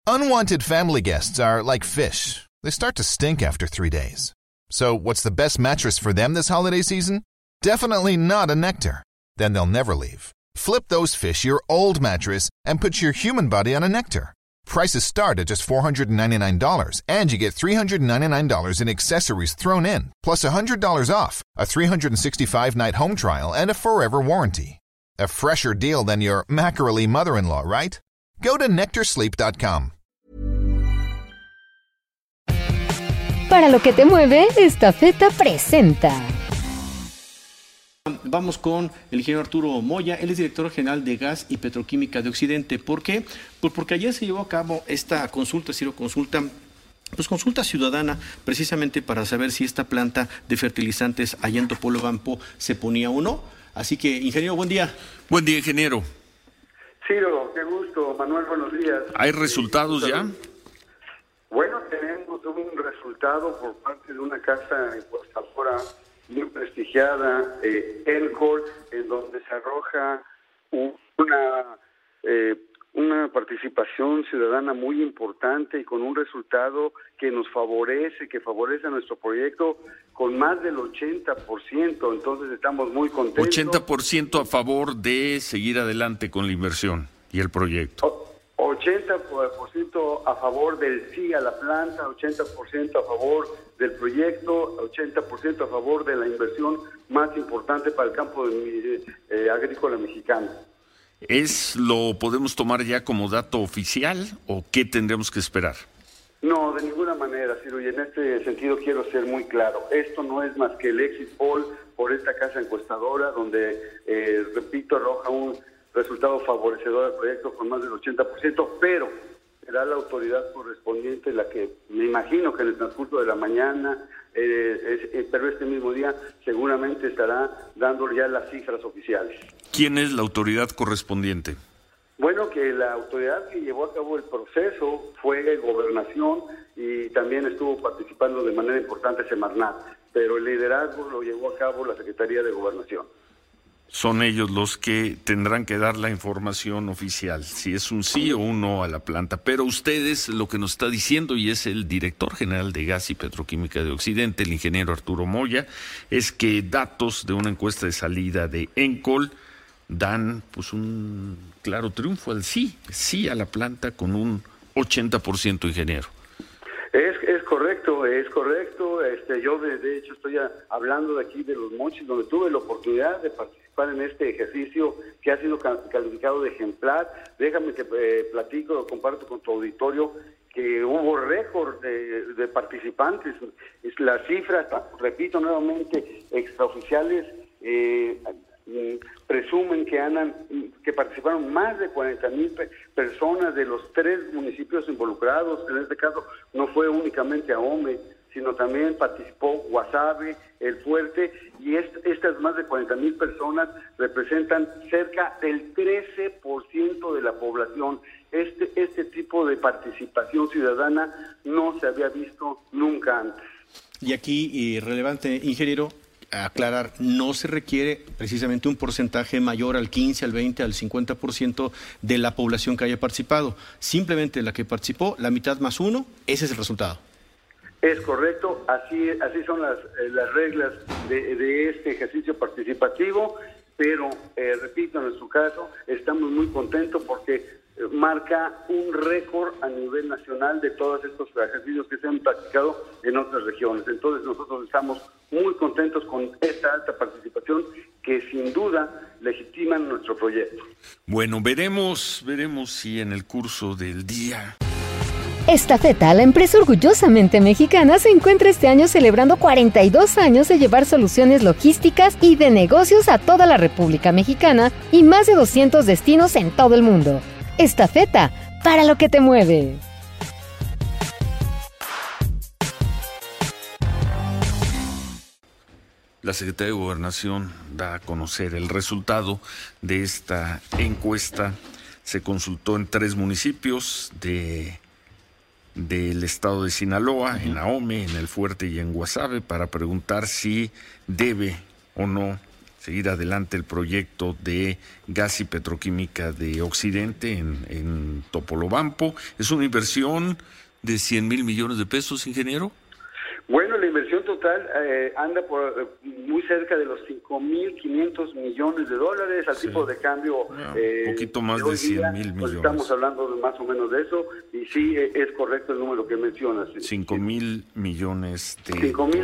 Unwanted family guests are like fish. They start to stink after 3 days. So what's the best mattress for them this holiday season? Definitely not a Nectar. Then they'll never leave. Flip those fish your old mattress and put your human body on a Nectar. Prices start at just $499, and you get $399 in accessories thrown in, plus $100 off, a 365-night home trial, and a forever warranty. A fresher deal than your mackerel mother-in-law, right? Go to nectarsleep.com. Para lo que te mueve, Estafeta presenta. Vamos con el ingeniero Arturo Moya. Él es director general de Gas y Petroquímica de Occidente. ¿Por qué? Pues porque ayer se llevó a cabo esta consulta, consulta ciudadana, precisamente para saber si esta planta de fertilizantes allá en Topolobampo se ponía o no. Así que, ingeniero, buen día. Buen día, ingeniero. Ciro, qué gusto. Manuel, buenos días. ¿Hay resultados ya? Bueno, tenemos un resultado por parte de una casa encuestadora muy prestigiada, Encol, en donde se arroja una participación ciudadana muy importante y con un resultado que nos favorece, que favorece a nuestro proyecto con más del 80%, entonces estamos muy contentos. 80% a favor de seguir adelante con la inversión y el proyecto. 80% a favor del sí a la planta, 80% a favor del proyecto, 80% a favor de la inversión más importante para el campo agrícola mexicano. ¿Lo podemos tomar ya como dato oficial o qué tendremos que esperar? No, de ninguna manera, Ciro, y en este sentido quiero ser muy claro. Esto no es más que el exit poll por esta casa encuestadora, donde, repito, arroja un resultado favorecedor al proyecto con más del 80%, pero será la autoridad correspondiente la que, me imagino que en el transcurso de la mañana, pero este mismo día, seguramente estará dando ya las cifras oficiales. ¿Quién es la autoridad correspondiente? Bueno, que la autoridad que llevó a cabo el proceso fue Gobernación y también estuvo participando de manera importante Semarnat, pero el liderazgo lo llevó a cabo la Secretaría de Gobernación. Son ellos los que tendrán que dar la información oficial, si es un sí o un no a la planta. Pero ustedes, lo que nos está diciendo, y es el director general de Gas y Petroquímica de Occidente, el ingeniero Arturo Moya, es que datos de una encuesta de salida de Encol dan pues un claro triunfo al sí a la planta con un 80%, ingeniero. Es correcto, es correcto. Yo de hecho estoy hablando de aquí de Los Mochis, donde tuve la oportunidad de participar en este ejercicio que ha sido calificado de ejemplar. Déjame que comparto con tu auditorio que hubo récord de participantes. Las cifras, repito nuevamente, extraoficiales, presumen que participaron más de 40,000 personas de los 3 municipios involucrados. En este caso no fue únicamente Ahome, sino también participó Guasave, El Fuerte, y estas más de 40,000 personas representan cerca del 13% de la población. Este tipo de participación ciudadana no se había visto nunca antes. Y aquí, relevante, ingeniero, aclarar, no se requiere precisamente un porcentaje mayor al 15, al 20, al 50% de la población que haya participado. Simplemente la que participó, la mitad más uno, ese es el resultado. Es correcto, así son las reglas de este ejercicio participativo, pero repito, en nuestro caso estamos muy contentos porque marca un récord a nivel nacional de todos estos ejercicios que se han practicado en otras regiones. Entonces nosotros estamos muy contentos con esta alta participación que sin duda legitiman nuestro proyecto. Bueno, veremos si en el curso del día... Estafeta, la empresa orgullosamente mexicana, se encuentra este año celebrando 42 años de llevar soluciones logísticas y de negocios a toda la República Mexicana y más de 200 destinos en todo el mundo. Estafeta, para lo que te mueve. La Secretaría de Gobernación da a conocer el resultado de esta encuesta. Se consultó en 3 municipios del estado de Sinaloa, en Ahome, en El Fuerte y en Guasave, para preguntar si debe o no seguir adelante el proyecto de Gas y Petroquímica de Occidente en Topolobampo. ¿Es una inversión de 100,000 millones de pesos, ingeniero? Bueno, la inversión total anda por muy cerca de los 5.500 millones de dólares al tipo de cambio. Un poquito más de 100,000 millones. Pues estamos hablando más o menos de eso, y sí, es correcto el número que mencionas. 5,000 millones de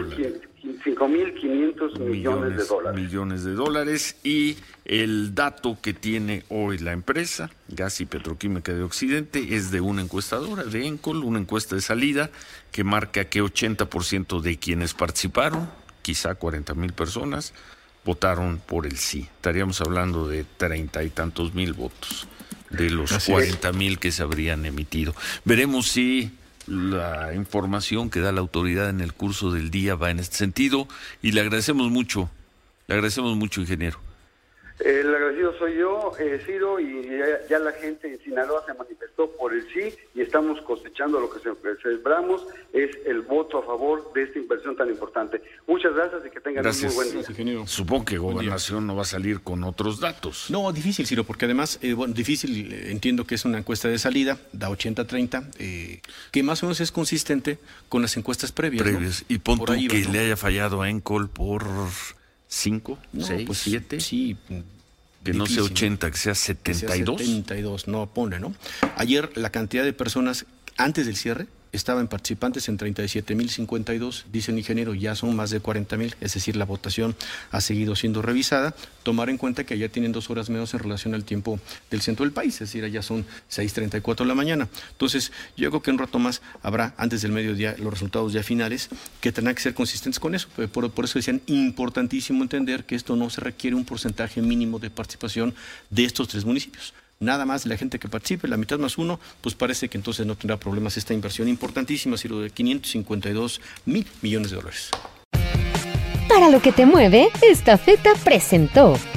5.500 millones de dólares. Millones de dólares. Y el dato que tiene hoy la empresa, Gas y Petroquímica de Occidente, es de una encuestadora, de Encol, una encuesta de salida que marca que 80% de quienes participaron, quizá 40,000 personas, votaron por el sí. Estaríamos hablando de 30 y tantos mil votos de los 40,000 que se habrían emitido. Veremos si la información que da la autoridad en el curso del día va en este sentido, y le agradecemos mucho, ingeniero. El agradecido soy yo, Ciro, y ya la gente en Sinaloa se manifestó por el sí, y estamos cosechando lo que celebramos, es el voto a favor de esta inversión tan importante. Muchas gracias y que tengan un muy buen día. Gracias, ingeniero. Supongo que Gobernación no va a salir con otros datos. No, difícil, Ciro, porque además, difícil, entiendo que es una encuesta de salida, da 80-30, que más o menos es consistente con las encuestas previas. ¿No? Y pon tú que le haya fallado a Encol por 5, 6, 7. Sí. Que difícil, no sea 80, que sea 72. 72, no pone, ¿no? Ayer la cantidad de personas antes del cierre estaban participantes en 37,052, dice el ingeniero, ya son más de 40,000, es decir, la votación ha seguido siendo revisada. Tomar en cuenta que allá tienen 2 horas menos en relación al tiempo del centro del país, es decir, allá son 6:34 de la mañana. Entonces, yo creo que un rato más habrá, antes del mediodía, los resultados ya finales, que tendrán que ser consistentes con eso. Por eso decían, importantísimo entender que esto no se requiere un porcentaje mínimo de participación de estos 3 municipios. Nada más la gente que participe, la mitad más uno, pues parece que entonces no tendrá problemas esta inversión importantísima, Ciro, de 552,000 millones de dólares. Para lo que te mueve, Estafeta presentó